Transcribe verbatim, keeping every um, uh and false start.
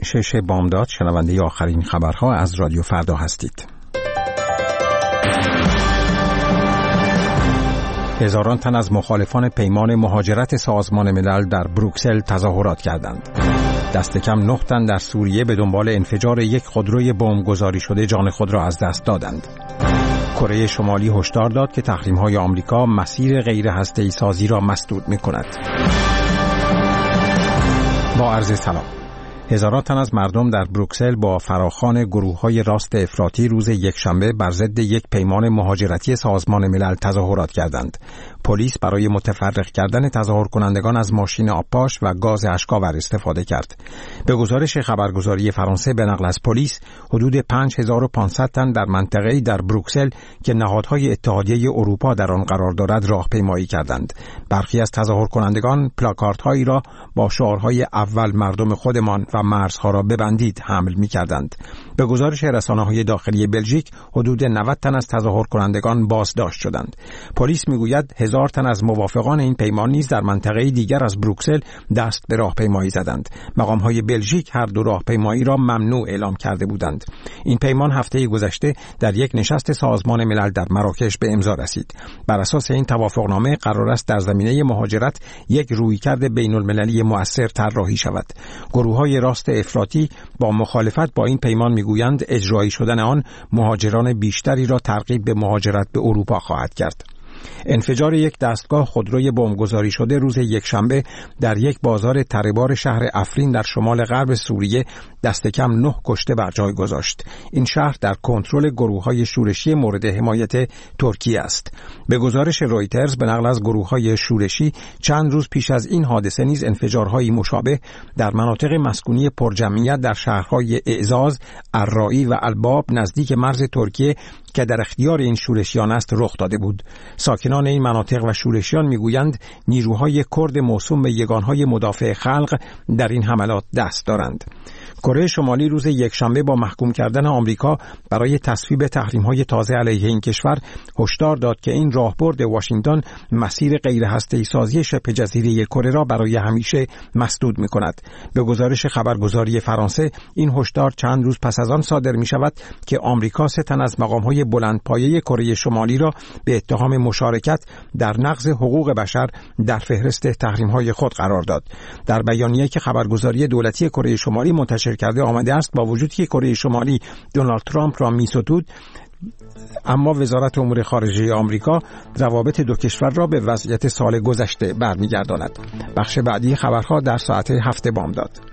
شش بامداد شنونده آخرین خبرها از رادیو فردا هستید. هزاران تن از مخالفان پیمان مهاجرت سازمان ملل در بروکسل تظاهرات کردند. دست کم نه تن در سوریه به دنبال انفجار یک خودروی بمبگذاری شده جان خود را از دست دادند. کره شمالی هشدار داد که تحریم‌های آمریکا مسیر غیر هسته‌ای سازی را مسدود می‌کند. با عرض سلام. هزاران تن از مردم در بروکسل با فراخوان گروه‌های راست افراطی روز یکشنبه بر ضد یک پیمان مهاجرتی سازمان ملل تظاهرات کردند. پلیس برای متفرق کردن تظاهر کنندگان از ماشین آبپاش و گاز اشک‌آور استفاده کرد. به گزارش خبرگزاری فرانسه به نقل از پلیس، حدود پنج هزار و پانصد تن در منطقه‌ای در بروکسل که نهادهای اتحادیه اروپا در آن قرار دارد راهپیمایی کردند. برخی از تظاهر کنندگان پلاکاردهایی را با شعارهای اول مردم خودمان و مرزها را ببندید حمل می‌کردند. به گزارش رسانه‌های داخلی بلژیک، حدود نود تن از تظاهر کنندگان بازداشت شدند. پلیس می‌گوید هزار تن از موافقان این پیمان نیز در منطقه دیگر از بروکسل دست به راهپیمایی زدند. مقام‌های بلژیک هر دو راهپیمایی را ممنوع اعلام کرده بودند. این پیمان هفته گذشته در یک نشست سازمان ملل در مراکش به امضا رسید. بر اساس این توافقنامه قرار است در زمینه مهاجرت یک رویکرد بین‌المللی مؤثر طراحی شود. گروه‌های راست افراطی با مخالفت با این پیمان میگویند اجرایی شدن آن مهاجران بیشتری را ترغیب به مهاجرت به اروپا خواهد کرد. انفجار یک دستگاه خودروی بمبگذاری شده روز یکشنبه در یک بازار تره‌بار شهر افرین در شمال غرب سوریه دست کم نه کشته بر جای گذاشت. این شهر در کنترل گروه‌های شورشی مورد حمایت ترکیه است. به گزارش رویترز به نقل از گروه‌های شورشی، چند روز پیش از این حادثه نیز انفجارهای مشابه در مناطق مسکونی پرجمعیت در شهرهای اعزاز، الرایی و الباب نزدیک مرز ترکیه که در اختیار این شورشیان است رخ داده بود. ساکنان این مناطق و شورشیان میگویند نیروهای کرد موسوم به یگانهای مدافع خلق در این حملات دست دارند. کره شمالی روز یکشنبه با محکوم کردن آمریکا برای تصویب تحریم‌های تازه علیه این کشور هشدار داد که این راهبرد واشنگتن مسیر غیر هسته‌ای سازی شبه جزیره کره را برای همیشه مسدود می‌کند. به گزارش خبرگزاری فرانسه، این هشدار چند روز پس از آن صادر می‌شود که آمریکا سه تن از مقام‌های بلندپایه کره شمالی را به اتهام مشارکت در نقض حقوق بشر در فهرست تحریم‌های خود قرار داد. در بیانیه‌ای که خبرگزاری دولتی کره شمالی منتشر کرده آمده است با وجودی که کره شمالی دونالد ترامپ را می‌ستود، اما وزارت امور خارجه آمریکا روابط دو کشور را به وضعیت سال گذشته برمیگرداند. بخش بعدی خبرها در ساعت هفت بامداد.